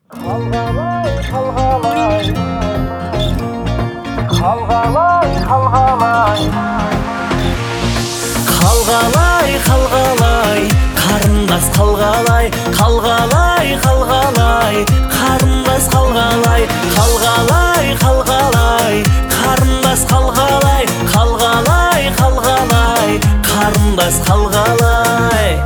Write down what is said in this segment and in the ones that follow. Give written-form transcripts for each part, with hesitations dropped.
Қалғалай, қалғалай, қалғалай, қалғалай, қалғалай, қалғалай, қарындас қалғалай, қалғалай, қалғалай, қарындас қалғалай, қалғалай, қалғалай, қарындас қалғалай, қалғалай, қалғалай, қарындас қалғалай.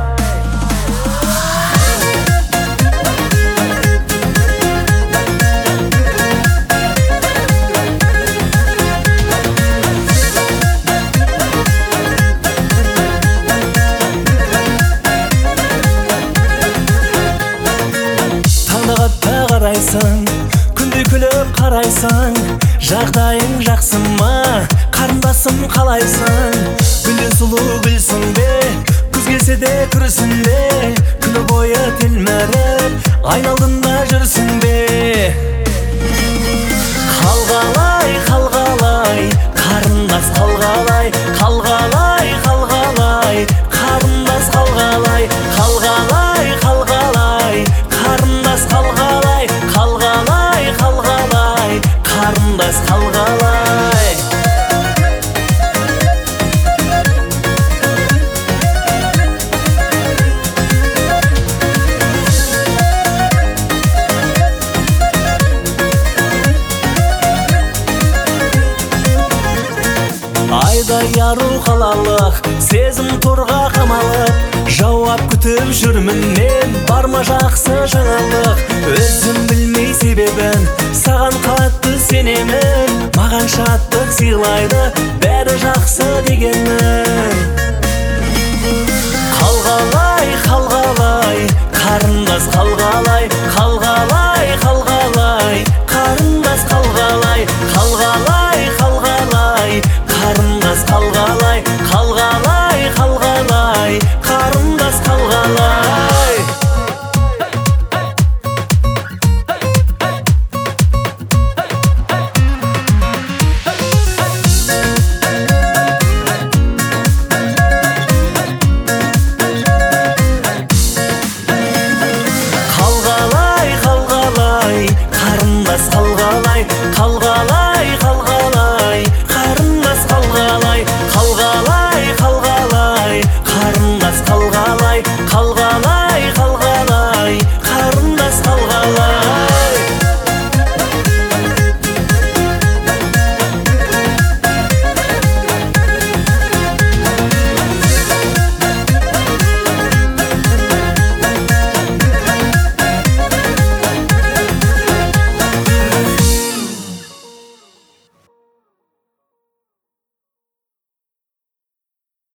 Қарайсың, күнде күліп қарайсың, жағдайың жақсы ма, қарындасым қалайсың? Гүлден сұлу гүлсің бе, күз келсе де күрсің бе, күні бойы телміріп, айналдында жүрсің бе? Қалғалай, қалғалай, қарындас қалғалай, қалғалай, қалғалай, қарындас қалғалай, қалғалай, қалғалай, қарындас қалғалай, қалғалай, қалғалай, қарындас қалғалай. Айдай ару қалалық, сезім торға қамалып, жауап күтіп жүрмін мен, бар ма жақсы жаңалық? Өзім білмей себебін, саған қатты сенемін, маған шаттық сыйлайды, бәрі жақсы дегенмін. Қалғалай, қалғалай, қарындас қалғалай,